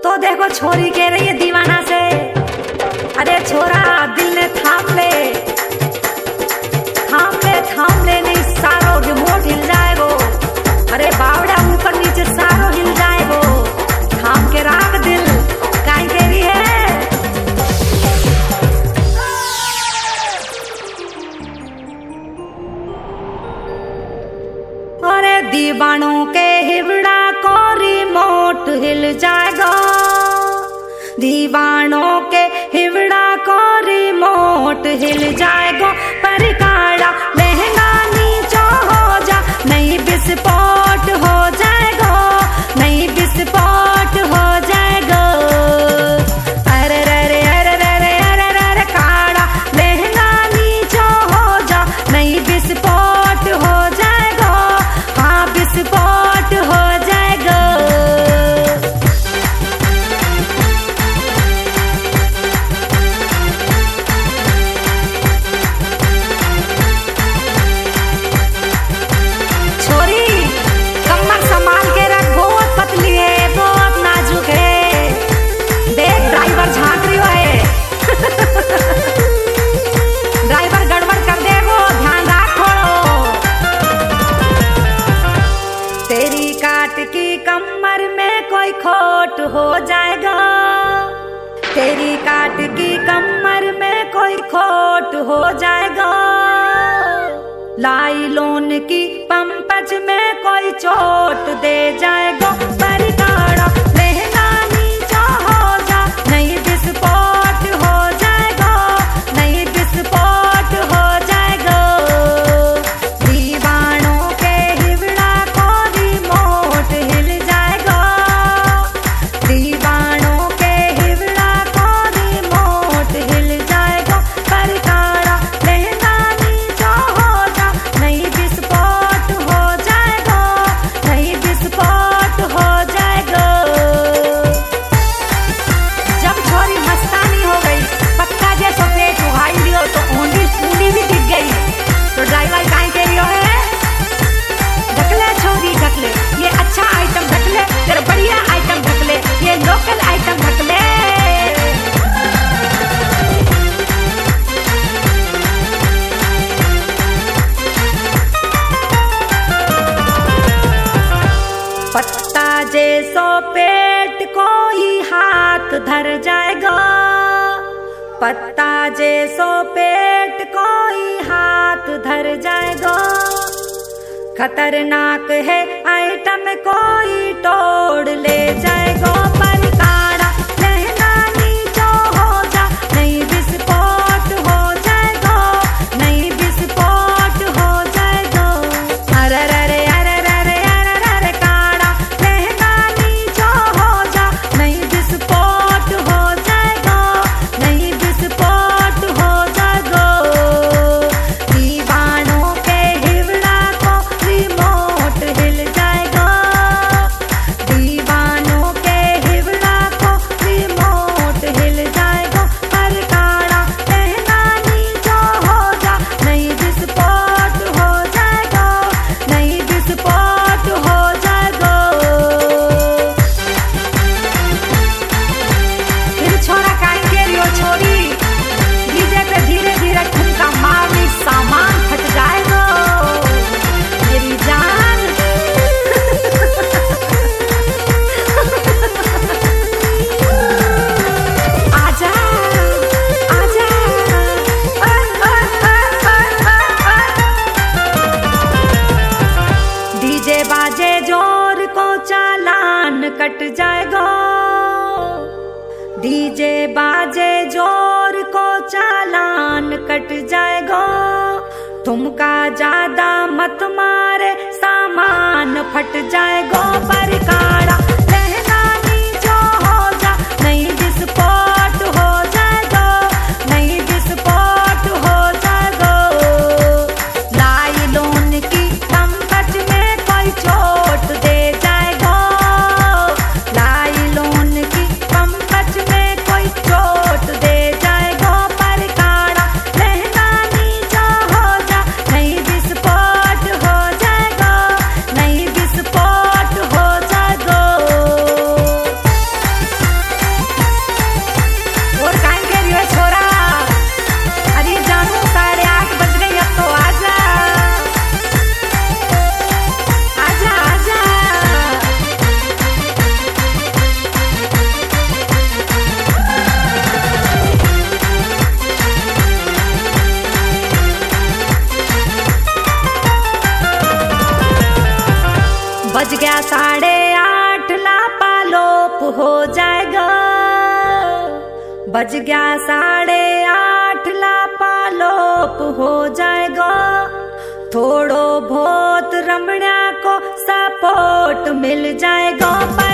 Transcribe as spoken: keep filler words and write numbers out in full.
तो देखो छोरी कह रही है दीवाना से, अरे छोरा दिल ने थाम ले, थाम ले थाम ले, नहीं सारो रिमोट हिल जाएगो। अरे बावड़ा ऊपर नीचे सारो हिल जाएगो, थाम के राख दिल, काई कह रही है। अरे दीवानों के हिवड़ा को रिमोट हिल जाएगा, दीवानों के हिवड़ा को रिमोट हिल जाएगा। पर काड़ा लहंगा नीचा हो जा, नहीं विस्फोट हो जाएगा, नहीं विस्फोट हो जाएगा। अरे अरे अरे अरे अरे अरे काड़ा लहंगा नीचा हो जा, नहीं विस्फोट हो जाएगा, हाँ विस्फोट हो जाएगा। कमर में कोई खोट हो जाएगा, तेरी काट की कमर में कोई खोट हो जाएगा। लाइलोन की पंपच में कोई चोट दे जाएगा। पर काड़ा लहंगा नीचा हो जा, नहीं विस्फोट हो जाएगा, नहीं विस्फोट हो जाएगा। दीवानों के हिवड़ा को रिमोट हिल जाएगा, दीवानों के हिवड़ा को रिमोट हिल जाएगा। पर काड़ा लहंगा नीचा हो जा, नहीं विस्फोट हो जाएगा, नहीं विस्फोट हो जाएगा। जब छोरी मस्तानी हो गई, पक्का जैसा पेट उगाई लियो तो ऊंडी ऊंडी भी दिख गई, तो ड्राइवर काहे कह रही है, ढकले छोरी ढकले, ये अच्छा आइटम ढकले, तेरा बढ़िया आइटम ढकले, ये लोकल आइटम ढकले। पत्ता जैसो पेट कोई हाथ धर जाएगा, पत्ता जैसो पेट कोई हाथ धर जाएगा। खतरनाक है आइटम कोई तोड़ ले जाएगा। पर काड़ा लहंगा नीचा हो जा, नहीं विस्फोट हो जाएगा, नहीं विस्फोट हो जाएगा। अरे अरे अरे अरे अरे अरे काड़ा लहंगा नीचा हो जा, नहीं विस्फोट हो जाएगा, नहीं विस्फोट हो जाएगा। दीवानों के हिवड़ा को रिमोट हिल जाएगा, दीवानों के हिवड़ा को रिमोट हिल जाएगा। पर काड़ा लहंगा नीचा हो जा, नहीं विस्फोट हो जाएगा, नहीं विस्फोट हो जाएगा। फिर छोरा काहे कह रही हो छोरी, डीजे पे धीरे धीरे ठुमका मारनी, सामान फट जाएगा मेरी जान। आजा आजा, ओए ओए ओए ओए ओए। डीजे बाजे जोर को चालान कट जाएगा, डीजे बाजे जोर को चालान कट जाएगा। ठुमका ज्यादा मत मारे, सामान फट जाएगा। पर काड़ा लहंगा नीचा हो जा, नहीं विस्फोट हो जाएगा, नहीं विस्फोट हो जाएगा। लाइलोन की पंपच में कोई चोट दे जाएगा, लाइलोन की पंपच में कोई चोट दे जाएगा। पर काड़ा लहंगा नीचा हो जा, नहीं विस्फोट हो जाएगा, नहीं विस्फोट हो जाएगा। बज गया साढ़े आठ लापालोप हो जाएगा। बज गया साढ़े आठ लापालोप हो जाएगा। थोड़ो बहुत रमणा को सपोर्ट मिल जाएगा।